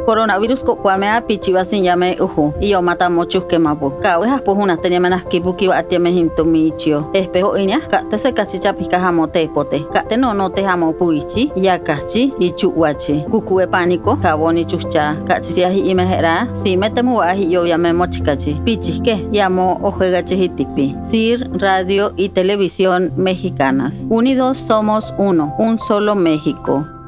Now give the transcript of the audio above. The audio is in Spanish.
Coronavirus ko kwamea pichiwa sin llame uhu. Y yo mata muchos quemapo. Kawe pues una tenía menas kibuki wa atiame hintomichio. Espejo inia ka te se kachicha pika jamote pote. Ka te no te jamo puichi ya kachi y chuwachi. Kukue pánico kaboni chucha. Kachi hi imejera si metemu ahi yo llame mochikachi. Pichiske llamo ojegachi hitipi. CIR Radio y Televisión Mexicanas. Unidos somos uno, un solo México.